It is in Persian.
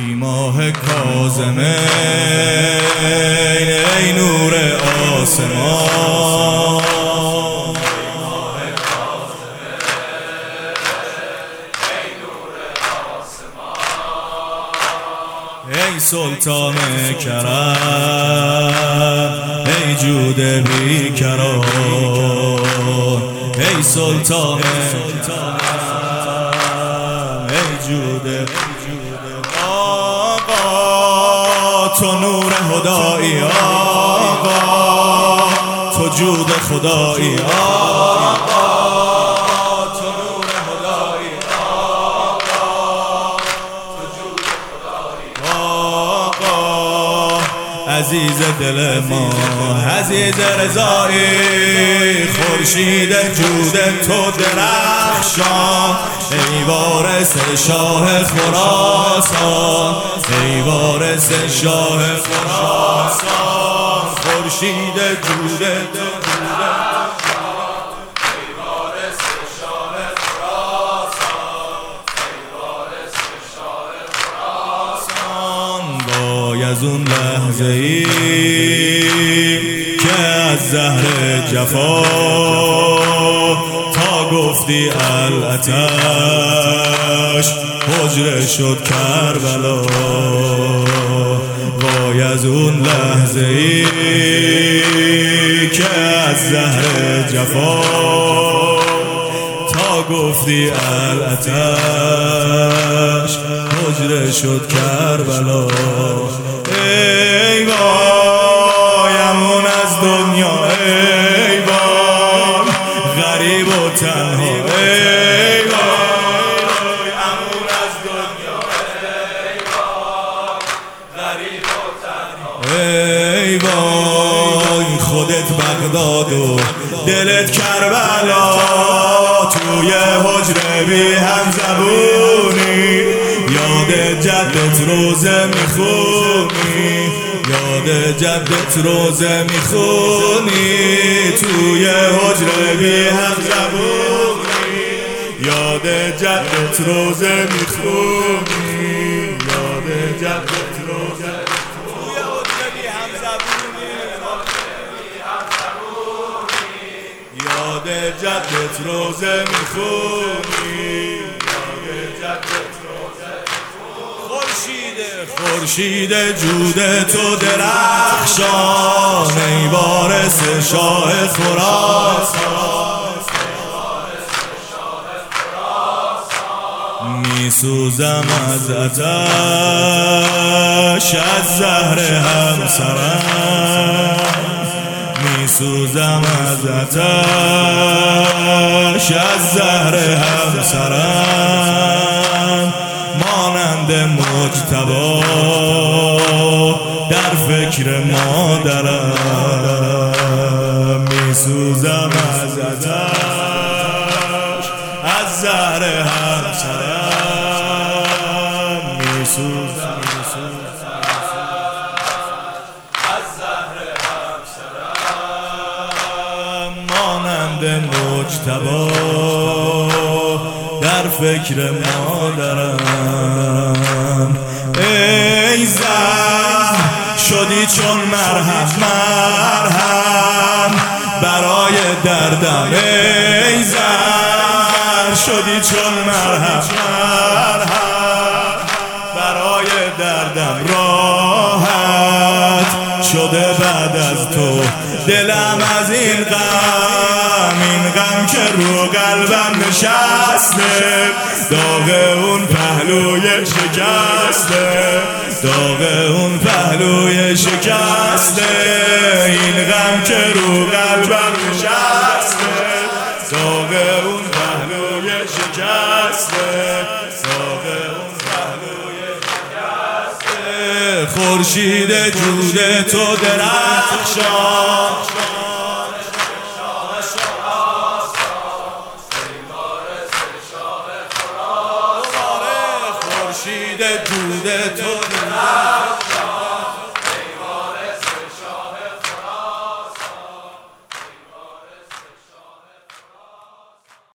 ای ماه کاظمین ای نور آسمان، ای سلطان کرم ای جود بیکران، ای سلطان کرم ای جود آقا، تو نور خدایی آقا، تو جود خدایی آقا، تو نور خدایی آقا، تو جود خدایی آقا، عزیز دل ما عزیز رضایی، خورشید جود تو درخشان، ای وارث شاه خراسان، ای وارث شاه خراسان، خورشید جود تو درخشان، ای وارث شاه خراسان، ای وارث شاه خراسان. بایزون لحظه ای که از زهر جفا تا گفتی العطش حجره شد کربلا، وای از اون لحظه ای که از زهر جفا تا گفتی العطش حجره شد کربلا. ای وایمون از دنیا، ای وای غریب و تنها، ای وایمون از دنیا، ای وای غریب و تنها، ای وای خودت بغداد و دلت کربلا، توی حجره بی هم زبونی، یاد جدت روزه میخونی، یاد جدت روزه میخونی، توی حجره بی هم زبونی، یاد جدت روزه میخونی، یاد جدت روزه توی حجره بی هم زبونی، یاد جدت روزه میخونی، یاد جدت خورشید جود تو درخشان، ای وارث شاه خراسان، میسوزم از آتش از زهر همسرم، میسوزم از آتش از زهر همسرم، مانند مجتبی در فکر مادرم، میسوزم از آتش از زهر همسرم، میسوزم از زهر همسرم، مانند مجتبی در فکر مادرم. ای زهر شدی چون مرهم مرهم برای دردم، ای زهر شدی چون مرهم مرهم برای دردم، راحت شده بعد از تو دلم از این غم، این غم که رو قلبم نشسته، داغ اون پهلوی شکسته، داغ اون پهلوی شکسته، این غم که رو قلبم نشسته، داغ اون پهلوی شکسته، داغ اون پهلوی شکسته، خورشید جود تو درخشان، خورشید جود تو